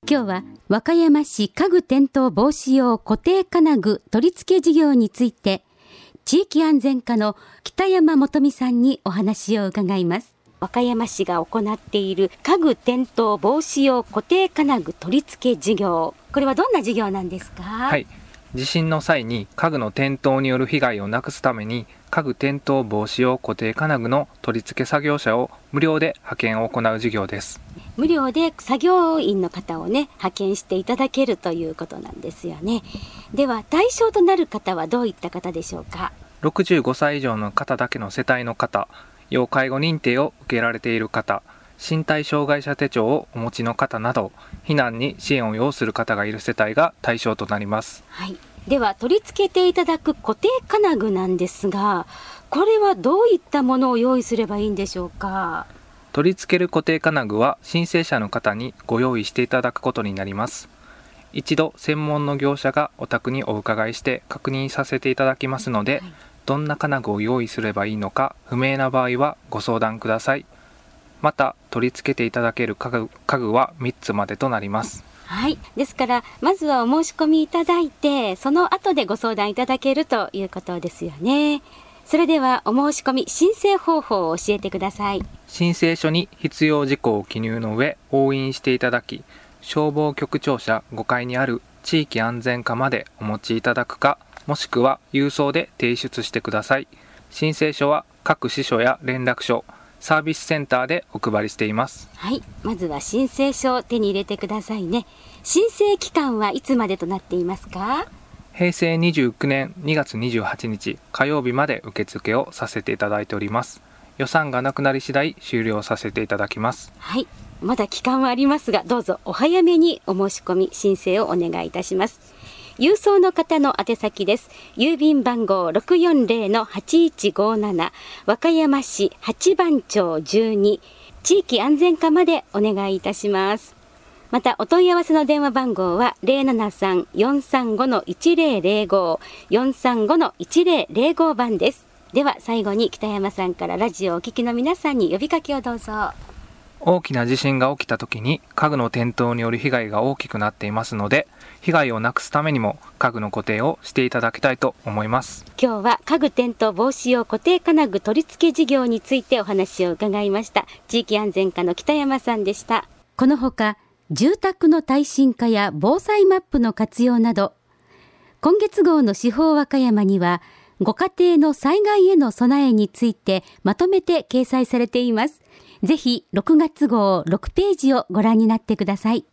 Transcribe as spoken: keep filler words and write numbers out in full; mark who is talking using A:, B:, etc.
A: 今日は和歌山市家具転倒防止用固定金具取り付け事業について、地域安全課の北山元美さんにお話を伺います。和歌山市が行っている家具転倒防止用固定金具取り付け事業、これはどんな事業なんですか？
B: はい、地震の際に家具の転倒による被害をなくすために、家具転倒防止用固定金具の取り付け作業者を無料で派遣を行う事業です。
A: 無料で作業員の方をね派遣していただけるということなんですよね。では対象となる方はどういった方でしょうか？
B: ろくじゅうごさい以上の方だけの世帯の方、要介護認定を受けられている方、身体障害者手帳をお持ちの方など、避難に支援を要する方がいる世帯が対象となります。
A: はい、では取り付けていただく固定金具なんですが、これはどういったものを用意すればいいんでしょうか？
B: 取り付ける固定金具は申請者の方にご用意していただくことになります。一度専門の業者がお宅にお伺いして確認させていただきますので、はい、どんな金具を用意すればいいのか不明な場合はご相談ください。また取り付けていただける家具、家具はみっつまでとなります。
A: はい、ですからまずはお申し込みいただいて、その後でご相談いただけるということですよね。それではお申し込み申請方法を教えてください。
B: 申請書に必要事項を記入の上押印していただき、消防局庁舎ごかいにある地域安全課までお持ちいただくか、もしくは郵送で提出してください。申請書は各支所や連絡所、サービスセンターでお配りしています。
A: はい、まずは申請書を手に入れてくださいね。申請期間はいつまでとなっていますか？
B: へいせいにじゅうきゅうねんにがつにじゅうはちにち火曜日まで受付をさせていただいております。予算がなくなり次第終了させていただきます。
A: はい、まだ期間はありますが、どうぞお早めにお申し込み申請をお願いいたします。郵送の方の宛先です。郵便番号 ろくよんぜろのはちいちごなな 和歌山市八番町じゅうに地域安全課までお願いいたします。またお問い合わせの電話番号は ゼロななさん よんさんご いちゼロゼロご よんさんご いちゼロゼロご番です。では最後に北山さんからラジオをお聞きの皆さんに呼びかけをどうぞ。
B: 大きな地震が起きた時に家具の転倒による被害が大きくなっていますので、被害をなくすためにも家具の固定をしていただきたいと思います。
A: 今日は家具転倒防止用固定金具取り付け事業についてお話を伺いました。地域安全課の北山さんでした。このほか住宅の耐震化や防災マップの活用など、今月号の四方和歌山にはご家庭の災害への備えについてまとめて掲載されています。ぜひろくがつ号ろくページをご覧になってください。